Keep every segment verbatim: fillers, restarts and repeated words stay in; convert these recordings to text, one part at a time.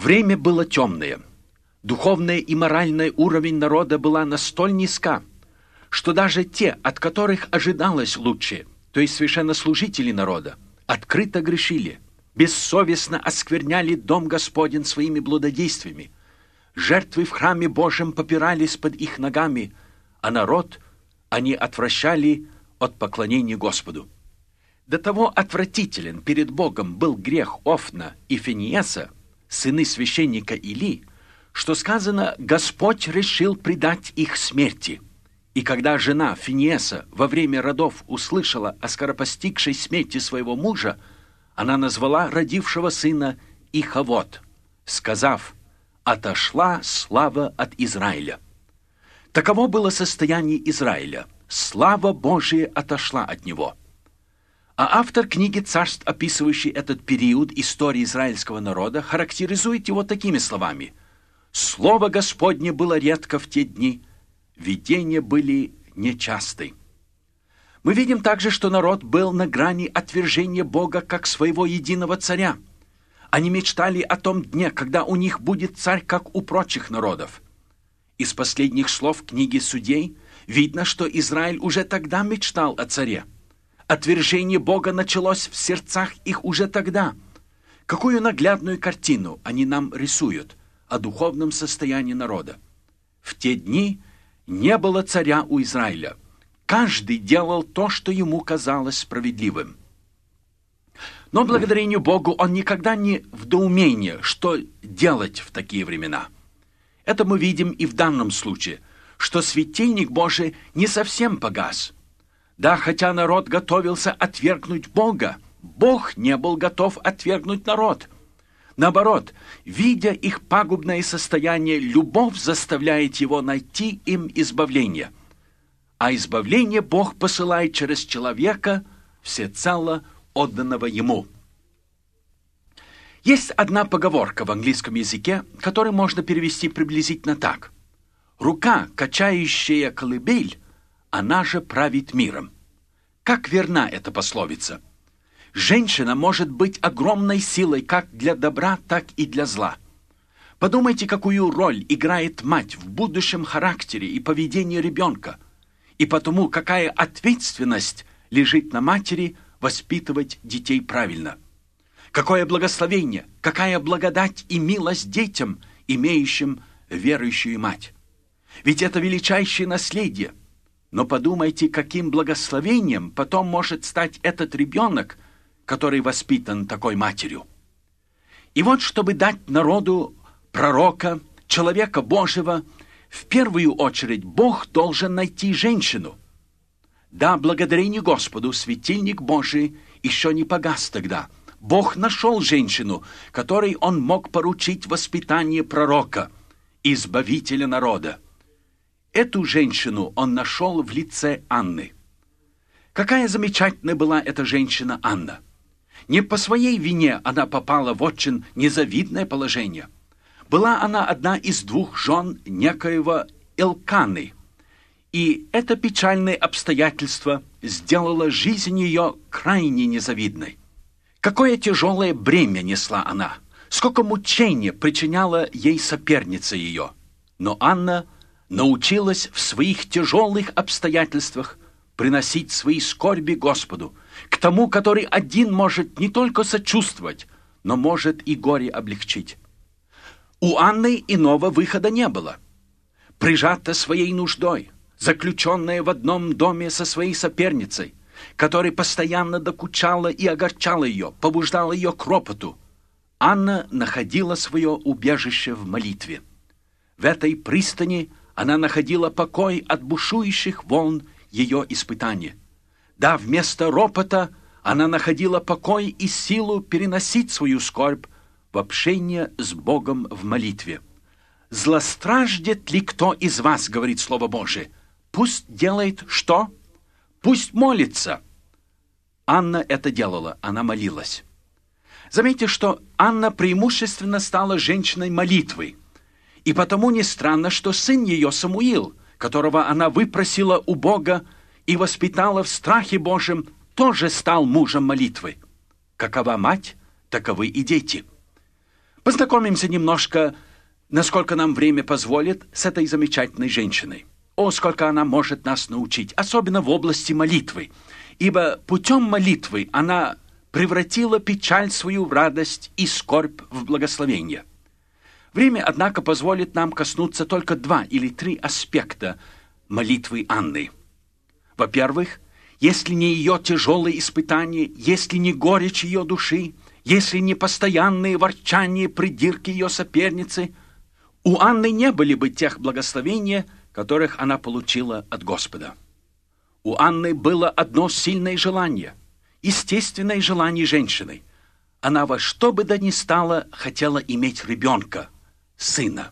Время было темное. Духовный и моральный уровень народа была настолько низка, что даже те, от которых ожидалось лучше, то есть священнослужители народа, открыто грешили, бессовестно оскверняли дом Господень своими блудодействиями. Жертвы в храме Божьем попирались под их ногами, а народ они отвращали от поклонения Господу. До того отвратителен перед Богом был грех Офна и Финиеса, сыны священника Или, что сказано, Господь решил предать их смерти. И когда жена Финиеса во время родов услышала о скоропостигшей смерти своего мужа, она назвала родившего сына Ихавод, сказав: «Отошла слава от Израиля». Таково было состояние Израиля. Слава Божия отошла от него. А автор книги «Царств», описывающий этот период истории израильского народа, характеризует его такими словами: «Слово Господне было редко в те дни, видения были нечасты». Мы видим также, что народ был на грани отвержения Бога как своего единого царя. Они мечтали о том дне, когда у них будет царь, как у прочих народов. Из последних слов книги Судей видно, что Израиль уже тогда мечтал о царе. Отвержение Бога началось в сердцах их уже тогда. Какую наглядную картину они нам рисуют о духовном состоянии народа. В те дни не было царя у Израиля. Каждый делал то, что ему казалось справедливым. Но благодарению Богу он никогда не в доумении, что делать в такие времена. Это мы видим и в данном случае, что светильник Божий не совсем погас. Да, хотя народ готовился отвергнуть Бога, Бог не был готов отвергнуть народ. Наоборот, видя их пагубное состояние, любовь заставляет его найти им избавление. А избавление Бог посылает через человека, всецело отданного Ему. Есть одна поговорка в английском языке, которую можно перевести приблизительно так: «Рука, качающая колыбель, она же правит миром». Как верна эта пословица? Женщина может быть огромной силой как для добра, так и для зла. Подумайте, какую роль играет мать в будущем характере и поведении ребенка, и потому какая ответственность лежит на матери воспитывать детей правильно. Какое благословение, какая благодать и милость детям, имеющим верующую мать. Ведь это величайшее наследие. Но подумайте, каким благословением потом может стать этот ребенок, который воспитан такой матерью. И вот, чтобы дать народу пророка, человека Божьего, в первую очередь Бог должен найти женщину. Да, благодарение Господу, светильник Божий еще не погас тогда. Бог нашел женщину, которой Он мог поручить воспитание пророка, избавителя народа. Эту женщину Он нашел в лице Анны. Какая замечательная была эта женщина Анна! Не по своей вине она попала в очень незавидное положение. Была она одна из двух жен некоего Элканы, и это печальное обстоятельство сделало жизнь ее крайне незавидной. Какое тяжелое бремя несла она, сколько мучения причиняла ей соперница ее. Но Анна научилась в своих тяжелых обстоятельствах приносить свои скорби Господу, к тому, который один может не только сочувствовать, но может и горе облегчить. У Анны иного выхода не было. Прижата своей нуждой, заключенная в одном доме со своей соперницей, которая постоянно докучала и огорчала ее, побуждала ее к ропоту, Анна находила свое убежище в молитве. В этой пристани она находила покой от бушующих волн ее испытания. Да, вместо ропота она находила покой и силу переносить свою скорбь в общение с Богом в молитве. «Злостраждет ли кто из вас, — говорит Слово Божие, — пусть делает что? Пусть молится». Анна это делала, она молилась. Заметьте, что Анна преимущественно стала женщиной молитвы, и потому не странно, что сын ее Самуил, которого она выпросила у Бога и воспитала в страхе Божьем, тоже стал мужем молитвы. Какова мать, таковы и дети. Познакомимся немножко, насколько нам время позволит, с этой замечательной женщиной. О, сколько она может нас научить, особенно в области молитвы. Ибо путем молитвы она превратила печаль свою в радость и скорбь в благословение. Время, однако, позволит нам коснуться только два или три аспекта молитвы Анны. Во-первых, если не ее тяжелые испытания, если не горечь ее души, если не постоянные ворчания, придирки ее соперницы, у Анны не были бы тех благословений, которых она получила от Господа. У Анны было одно сильное желание, естественное желание женщины. Она во что бы то ни стало хотела иметь ребенка, сына.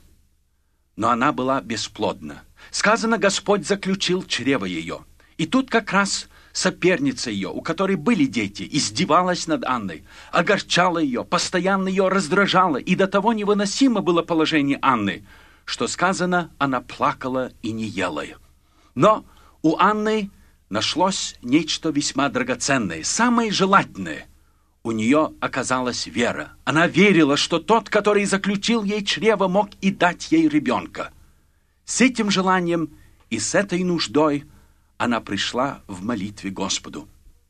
Но она была бесплодна. Сказано, Господь заключил чрево ее. И тут как раз соперница ее, у которой были дети, издевалась над Анной, огорчала ее, постоянно ее раздражала, и до того невыносимо было положение Анны, что сказано, она плакала и не ела. Но у Анны нашлось нечто весьма драгоценное, самое желательное. У нее оказалась вера. Она верила, что тот, который заключил ей чрево, мог и дать ей ребенка. С этим желанием и с этой нуждой она пришла в молитве Господу.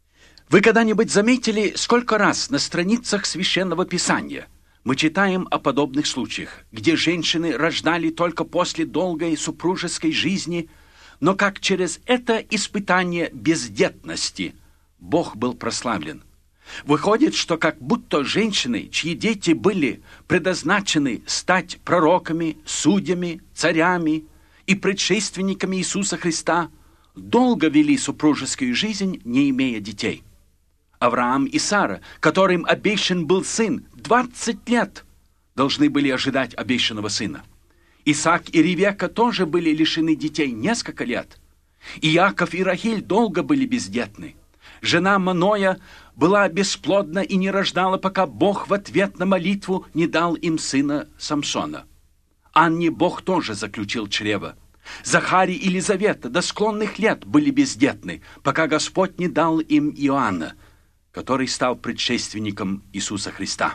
Вы когда-нибудь заметили, сколько раз на страницах Священного Писания мы читаем о подобных случаях, где женщины рождали только после долгой супружеской жизни, но как через это испытание бездетности Бог был прославлен? Выходит, что как будто женщины, чьи дети были предназначены стать пророками, судьями, царями и предшественниками Иисуса Христа, долго вели супружескую жизнь, не имея детей. Авраам и Сара, которым обещан был сын, двадцать лет должны были ожидать обещанного сына. Исаак и Ревекка тоже были лишены детей несколько лет. Иаков и Рахиль долго были бездетны. Жена Маноя была бесплодна и не рождала, пока Бог в ответ на молитву не дал им сына Самсона. Анне Бог тоже заключил чрево. Захарий и Елизавета до склонных лет были бездетны, пока Господь не дал им Иоанна, который стал предшественником Иисуса Христа.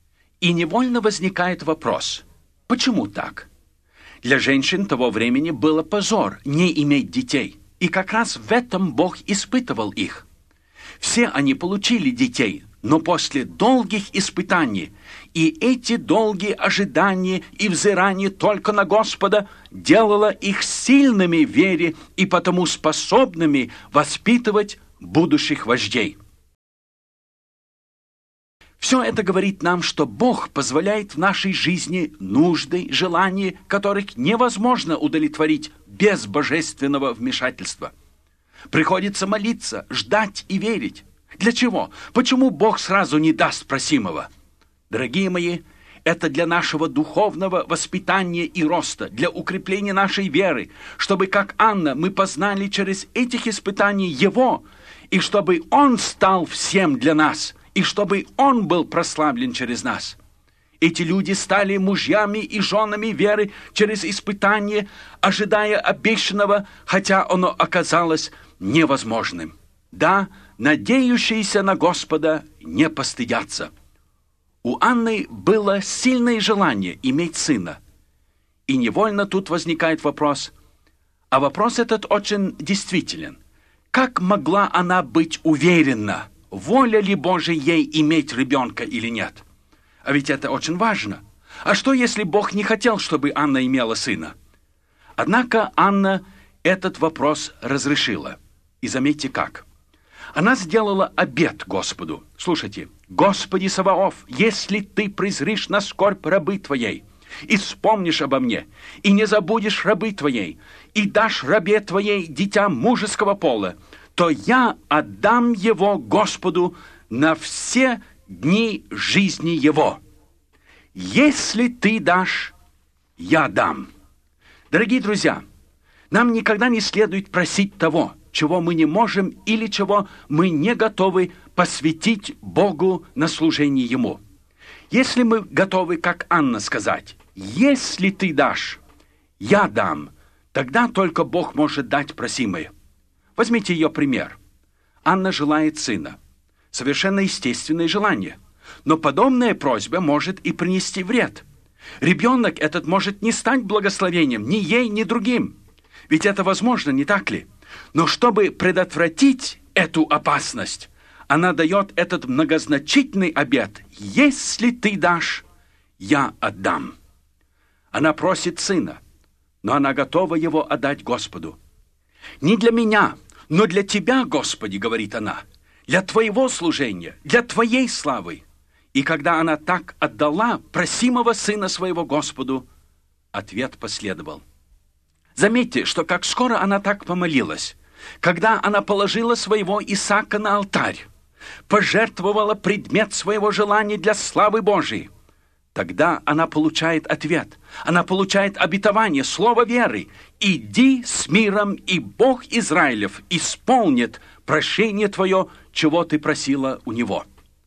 И невольно возникает вопрос, почему так? Для женщин того времени было позор не иметь детей, и как раз в этом Бог испытывал их. Все они получили детей, но после долгих испытаний, и эти долгие ожидания и взирания только на Господа делало их сильными в вере и потому способными воспитывать будущих вождей. Все это говорит нам, что Бог позволяет в нашей жизни нужды, желания, которых невозможно удовлетворить без божественного вмешательства. Приходится молиться, ждать и верить. Для чего? Почему Бог сразу не даст просимого? Дорогие мои, это для нашего духовного воспитания и роста, для укрепления нашей веры, чтобы, как Анна, мы познали через этих испытаний Его, и чтобы Он стал всем для нас, и чтобы Он был прославлен через нас. Эти люди стали мужьями и женами веры через испытание, ожидая обещанного, хотя оно оказалось невозможным. Да, надеющиеся на Господа не постыдятся. У Анны было сильное желание иметь сына. И невольно тут возникает вопрос, а вопрос этот очень действителен. Как могла она быть уверена, воля ли Божия ей иметь ребенка или нет? А ведь это очень важно. А что, если Бог не хотел, чтобы Анна имела сына? Однако Анна этот вопрос разрешила. И заметьте как. Она сделала обет Господу. Слушайте. «Господи Саваоф, если ты презришь на скорбь рабы твоей, и вспомнишь обо мне, и не забудешь рабы твоей, и дашь рабе твоей дитя мужеского пола, то я отдам его Господу на все дни жизни его. Если ты дашь, я дам». Дорогие друзья, нам никогда не следует просить того, чего мы не можем или чего мы не готовы посвятить Богу на служение Ему. Если мы готовы, как Анна, сказать, «Если ты дашь, я дам», тогда только Бог может дать просимое. Возьмите ее пример. Анна желает сына. Совершенно естественное желание. Но подобная просьба может и принести вред. Ребенок этот может не стать благословением ни ей, ни другим. Ведь это возможно, не так ли? Но чтобы предотвратить эту опасность, она дает этот многозначительный обет: «Если ты дашь, я отдам». Она просит сына, но она готова его отдать Господу. «Не для меня, но для Тебя, Господи, — говорит она, — для Твоего служения, для Твоей славы». И когда она так отдала просимого сына своего Господу, ответ последовал. Заметьте, что как скоро она так помолилась, когда она положила своего Исаака на алтарь, пожертвовала предмет своего желания для славы Божией, тогда она получает ответ, она получает обетование, слово веры. «Иди с миром, и Бог Израилев исполнит прощение твое, чего ты просила у Него».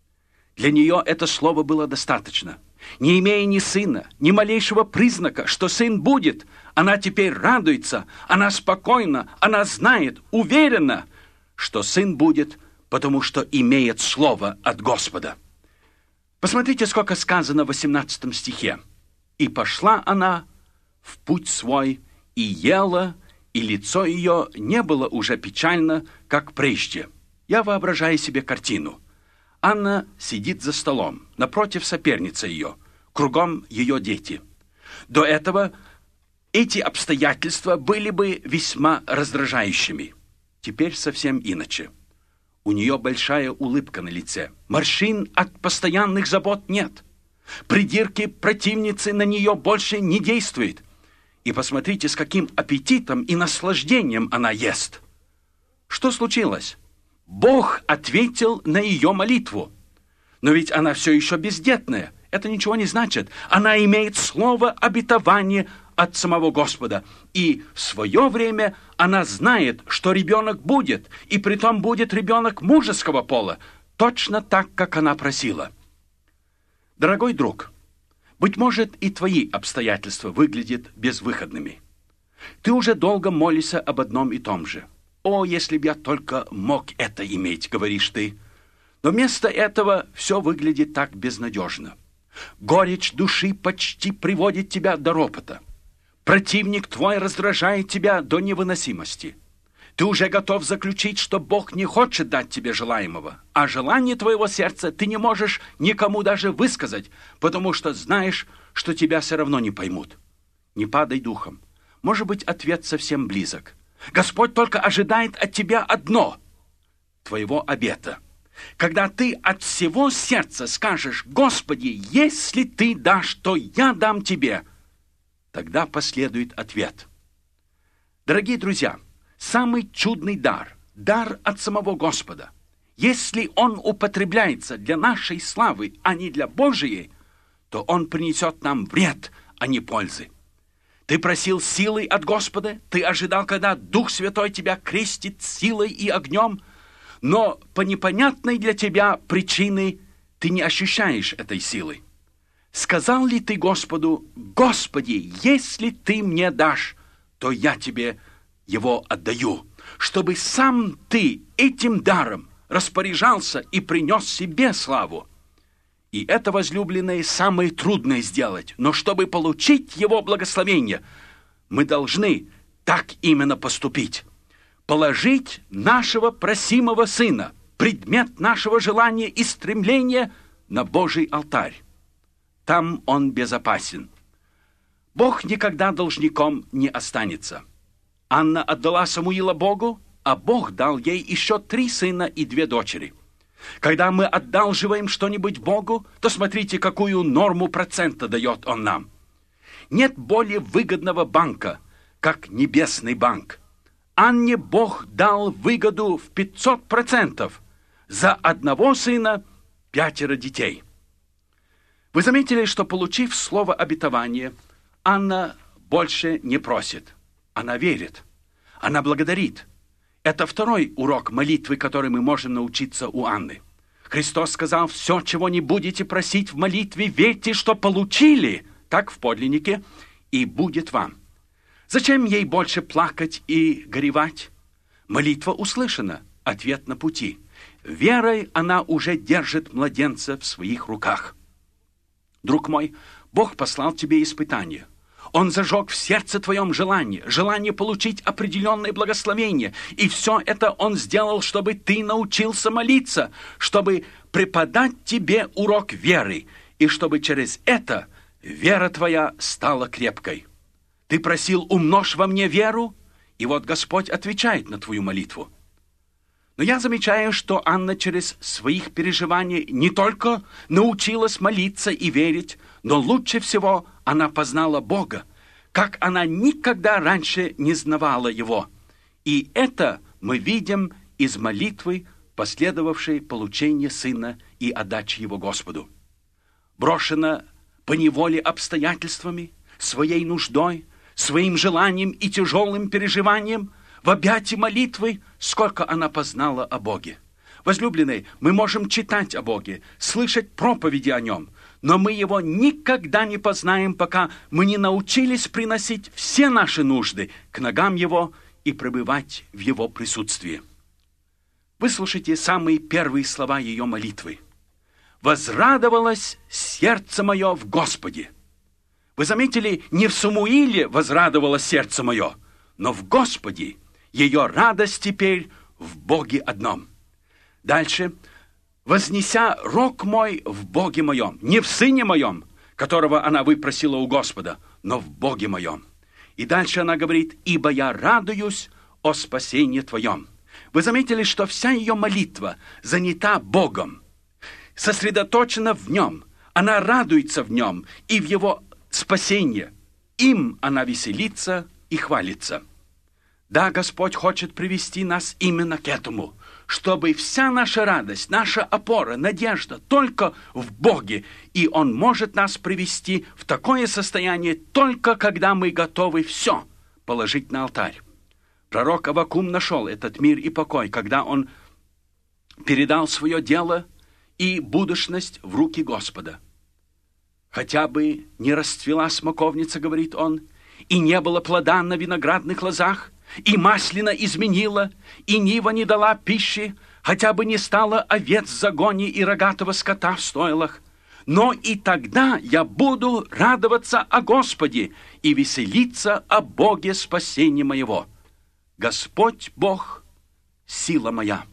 Для нее это слово было достаточно. Не имея ни сына, ни малейшего признака, что сын будет, она теперь радуется, она спокойна, она знает, уверена, что сын будет, потому что имеет слово от Господа. Посмотрите, сколько сказано в восемнадцатом стихе. «И пошла она в путь свой, и ела, и лицо ее не было уже печально, как прежде». Я воображаю себе картину. Анна сидит за столом, напротив соперницы ее, кругом ее дети. До этого эти обстоятельства были бы весьма раздражающими. Теперь совсем иначе. У нее большая улыбка на лице. Морщин от постоянных забот нет. Придирки противницы на нее больше не действуют. И посмотрите, с каким аппетитом и наслаждением она ест. Что случилось? Бог ответил на ее молитву. Но ведь она все еще бездетная. Это ничего не значит. Она имеет слово обетования от самого Господа. И в свое время она знает, что ребенок будет, и притом будет ребенок мужеского пола, точно так, как она просила. Дорогой друг, быть может, и твои обстоятельства выглядят безвыходными. Ты уже долго молишься об одном и том же. «О, если б я только мог это иметь», — говоришь ты. Но вместо этого все выглядит так безнадежно. Горечь души почти приводит тебя до ропота. Противник твой раздражает тебя до невыносимости. Ты уже готов заключить, что Бог не хочет дать тебе желаемого, а желание твоего сердца ты не можешь никому даже высказать, потому что знаешь, что тебя все равно не поймут. Не падай духом. Может быть, ответ совсем близок. Господь только ожидает от тебя одно – твоего обета. Когда ты от всего сердца скажешь: «Господи, если ты дашь, то я дам тебе», тогда последует ответ. Дорогие друзья, самый чудный дар – дар от самого Господа. Если он употребляется для нашей славы, а не для Божией, то он принесет нам вред, а не пользы. Ты просил силы от Господа, ты ожидал, когда Дух Святой тебя крестит силой и огнем, но по непонятной для тебя причине ты не ощущаешь этой силы. Сказал ли ты Господу: «Господи, если ты мне дашь, то я тебе его отдаю», чтобы сам ты этим даром распоряжался и принес себе славу? И это, возлюбленные, самое трудное сделать. Но чтобы получить его благословение, мы должны так именно поступить. Положить нашего просимого сына, предмет нашего желания и стремления, на Божий алтарь. Там он безопасен. Бог никогда должником не останется. Анна отдала Самуила Богу, а Бог дал ей еще три сына и две дочери. Когда мы одалживаем что-нибудь Богу, то смотрите, какую норму процента дает Он нам. Нет более выгодного банка, как небесный банк. Анне Бог дал выгоду в пятьсот процентов. За одного сына пятеро детей. Вы заметили, что, получив слово обетования, Анна больше не просит. Она верит. Она благодарит. Это второй урок молитвы, который мы можем научиться у Анны. Христос сказал: «Все, чего не будете просить в молитве, верьте, что получили, так в подлиннике, и будет вам». Зачем ей больше плакать и горевать? Молитва услышана, ответ на пути. Верой она уже держит младенца в своих руках. Друг мой, Бог послал тебе испытание. Он зажег в сердце твоем желание, желание получить определенное благословение. И все это Он сделал, чтобы ты научился молиться, чтобы преподать тебе урок веры, и чтобы через это вера твоя стала крепкой. Ты просил: умножь во мне веру, и вот Господь отвечает на твою молитву. Но я замечаю, что Анна через своих переживаний не только научилась молиться и верить, но лучше всего она познала Бога, как она никогда раньше не знавала Его. И это мы видим из молитвы, последовавшей получения сына и отдачи его Господу. Брошена поневоле обстоятельствами, своей нуждой, своим желанием и тяжелым переживанием, в объятии молитвы, сколько она познала о Боге. Возлюбленные, мы можем читать о Боге, слышать проповеди о Нем, но мы Его никогда не познаем, пока мы не научились приносить все наши нужды к ногам Его и пребывать в Его присутствии. Выслушайте самые первые слова ее молитвы. «Возрадовалось сердце мое в Господе». Вы заметили, не в Самуиле возрадовалось сердце мое, но в Господе. Ее радость теперь в Боге одном. Дальше. «Вознеся рог мой в Боге моем», не в сыне моем, которого она выпросила у Господа, но в Боге моем. И дальше она говорит: «Ибо я радуюсь о спасении твоем». Вы заметили, что вся ее молитва занята Богом, сосредоточена в Нем. Она радуется в Нем и в Его спасении. Им она веселится и хвалится. Да, Господь хочет привести нас именно к этому, чтобы вся наша радость, наша опора, надежда только в Боге, и Он может нас привести в такое состояние только когда мы готовы все положить на алтарь. Пророк Аввакум нашел этот мир и покой, когда он передал свое дело и будущность в руки Господа. «Хотя бы не расцвела смоковница, — говорит он, — и не было плода на виноградных лозах, и маслина изменила, и нива не дала пищи, хотя бы не стало овец в загоне и рогатого скота в стойлах. Но и тогда я буду радоваться о Господе и веселиться о Боге спасения моего. Господь Бог — сила моя».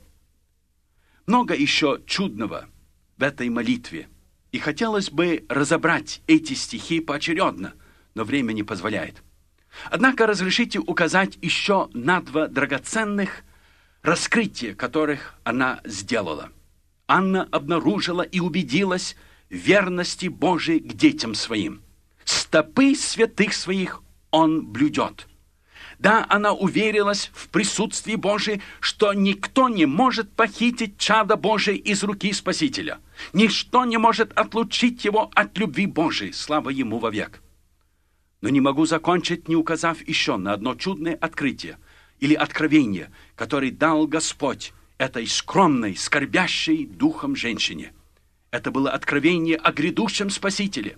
Много еще чудного в этой молитве, и хотелось бы разобрать эти стихи поочередно, но время не позволяет. Однако разрешите указать еще на два драгоценных раскрытия, которых она сделала. Анна обнаружила и убедилась в верности Божией к детям своим. Стопы святых своих он блюдет. Да, она уверилась в присутствии Божией, что никто не может похитить чадо Божие из руки Спасителя. Ничто не может отлучить его от любви Божией. Слава ему вовек. Но не могу закончить, не указав еще на одно чудное открытие или откровение, которое дал Господь этой скромной, скорбящей духом женщине. Это было откровение о грядущем Спасителе.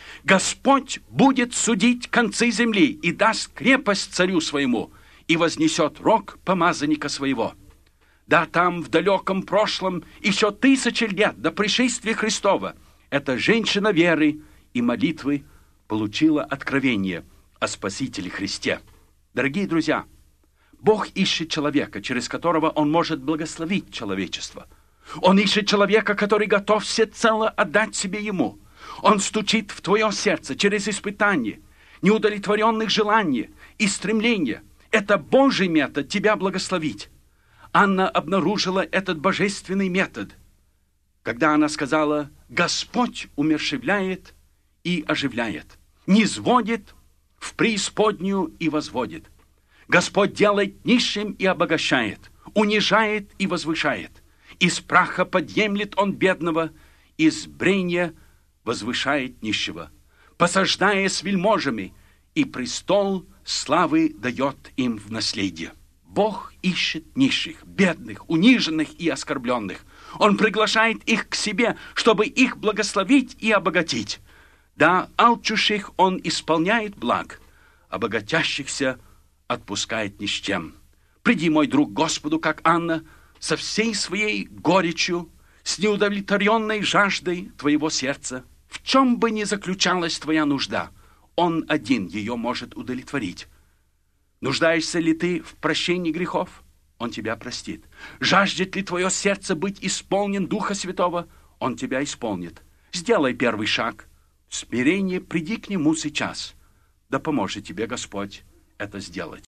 Господь будет судить концы земли и даст крепость царю своему, и вознесет рог помазанника своего. Да, там, в далеком прошлом, еще тысячи лет до пришествия Христова, эта женщина веры и молитвы получила откровение о Спасителе Христе. Дорогие друзья, Бог ищет человека, через которого Он может благословить человечество. Он ищет человека, который готов всецело отдать себе Ему. Он стучит в твое сердце через испытания, неудовлетворенных желаний и стремления. Это Божий метод тебя благословить. Анна обнаружила этот божественный метод, когда она сказала: «Господь умерщвляет и оживляет, низводит в преисподнюю и возводит. Господь делает нищим и обогащает, унижает и возвышает. Из праха подъемлет Он бедного, из брения возвышает нищего, посаждая с вельможами, и престол славы дает им в наследие». Бог ищет нищих, бедных, униженных и оскорбленных. Он приглашает их к себе, чтобы их благословить и обогатить. Да, алчущих Он исполняет благ, а богатящихся отпускает ни с чем. Приди, мой друг, Господу, как Анна, со всей своей горечью, с неудовлетворенной жаждой твоего сердца. В чем бы ни заключалась твоя нужда, Он один ее может удовлетворить. Нуждаешься ли ты в прощении грехов? Он тебя простит. Жаждет ли твое сердце быть исполнен Духа Святого? Он тебя исполнит. Сделай первый шаг. В смирении приди к Нему сейчас. Да поможет тебе Господь это сделать.